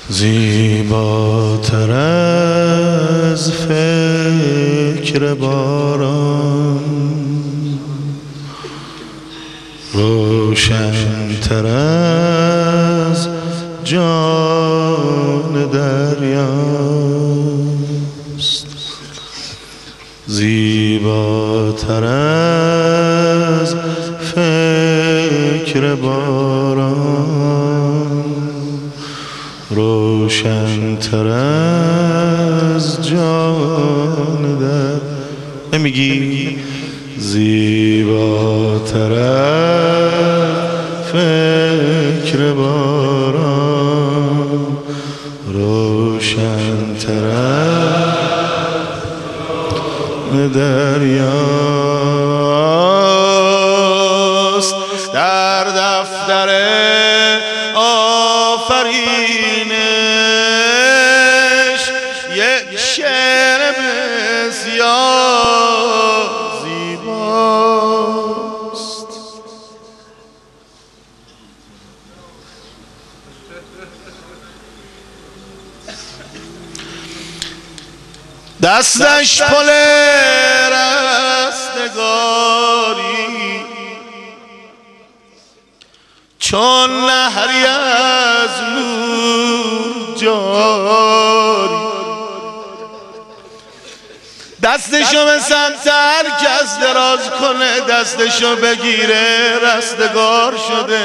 زیباتر از فکر باران، روشن‌تر از جان دریاست. زیباتر از فکر باران، روشن‌تر از جان در نمیگی؟ زیباتر از فکر باران، روشن‌تر از دریاست. در دفتر آفرینش یک شعر بسیار زیباست. دستش پل رستگاری، چون نهری از نور جاری. دستشو به سمت هر کس دراز کنه، دستشو بگیره رستگار شده.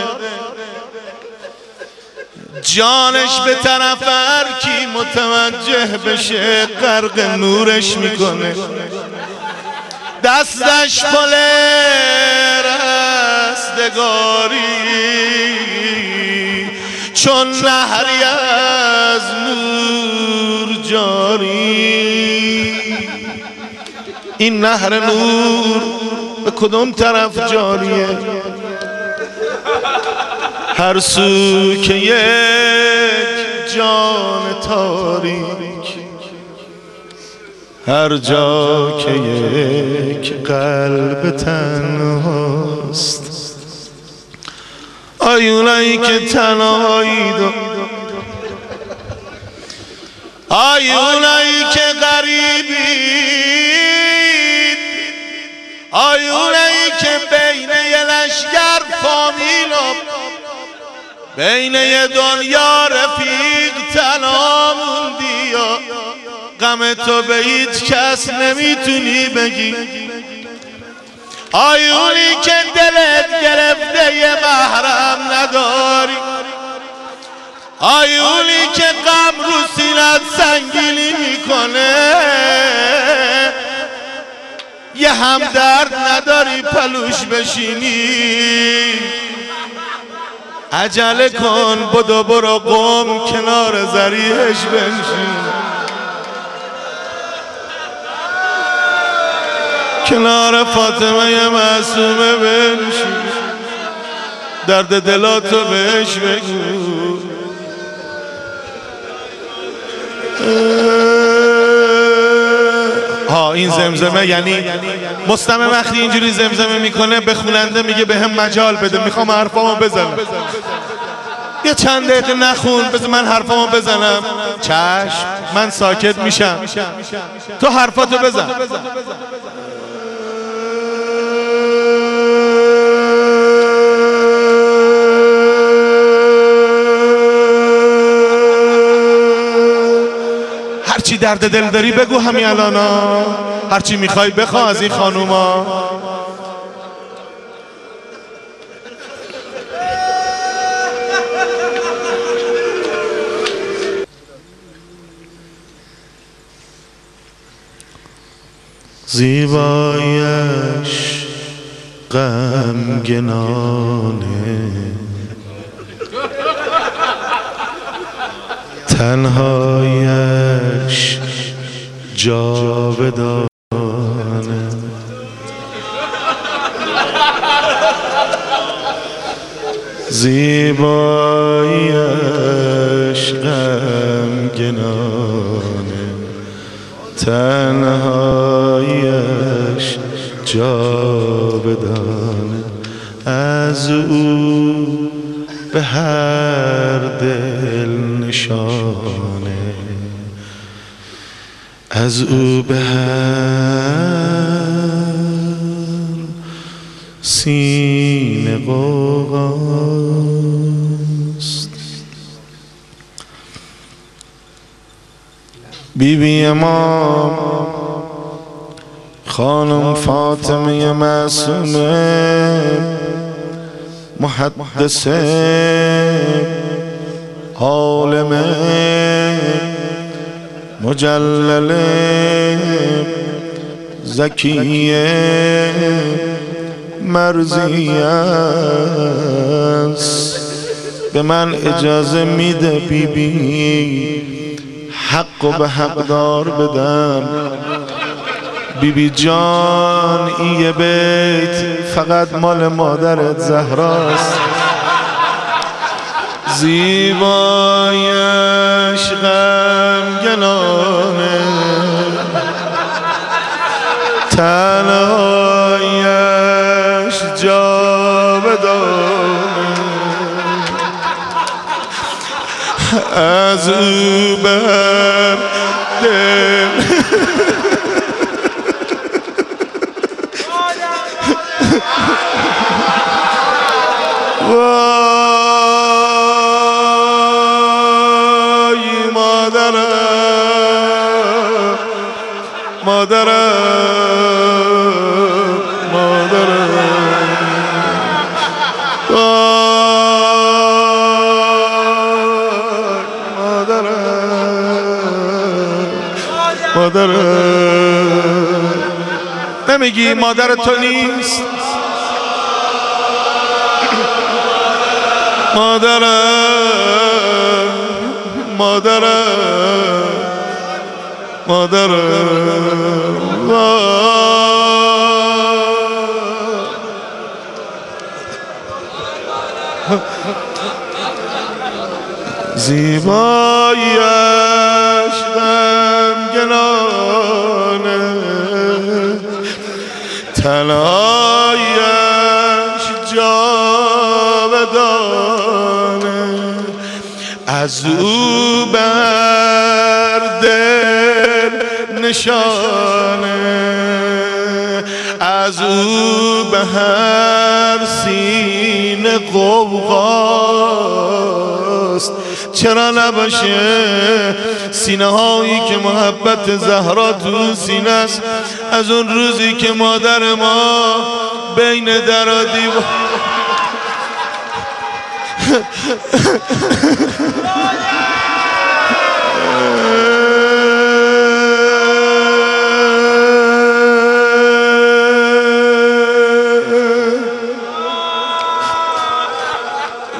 جانش به طرف هر کی متوجه بشه غرق نورش میکنه. دستش پل رستگاری، چون نهری از نور جاری. این نهر نور به کدوم طرف جاریه؟ هر سو که یک جان تاریک، هر جا که یک قلب تنهاست. آیونایی که تنهایید، آیونایی که غریبید، آیونایی که بین یه لشگر فامیل و بین یه دنیا رفیق تنها موندی. یا غم تو به هیچ کس نمیتونی بگی. آیونی که دلت گرفته یه محرم نداری، آیونی که غم رو سینت سنگینی میکنه، یه همدرد نداری پلوش بشینی. عجله کن بدو برو قم کنار ذریعش بنشین، کنار فاطمه معصومه بنشین، درد دلاتو بهش بگو. ها این زمزمه یعنی مستمع وقتی اینجوری زمزمه میکنه به خواننده میگه به هم مجال بده، میخوام حرفامو بزنم. یه چند دقیقه نخون، بذار من حرفامو بزنم. چشم، من ساکت میشم، تو حرفاتو بزن. هرچی درد دل داری بگو همین الانا، هرچی میخوای بخوا از این خانوما. زیبایش غمگنانه، تنهایش جاودانه. زیبایش غمگنانه، تنهایش جاودانه. از او به هر دل نشانه از او به هر سینه غوغاست. بیبی امام خانم فاطمه معصومه محدثه عالمه مجلله زکیه مرضیه است. به من اجازه میده بیبی حق به حقدار بدم. بیبی جان این یه بیت فقط مال مادرت زهراست. زیبایش غمگنانه تنهایش جاودانه از او بر دل وای مادرم مادرم مادرم وای مادرم مادرم. نمیگی مادر تو نیست؟ مادرم مادرم مادرم. زیبایش غمگنانه تنهایش جاودانه از او بر دل نشانه از او به هر سینه غوغاست. چرا نباشه سینه هایی که محبت زهرا تو سینه است. از اون روزی که مادر ما بین در و دیوار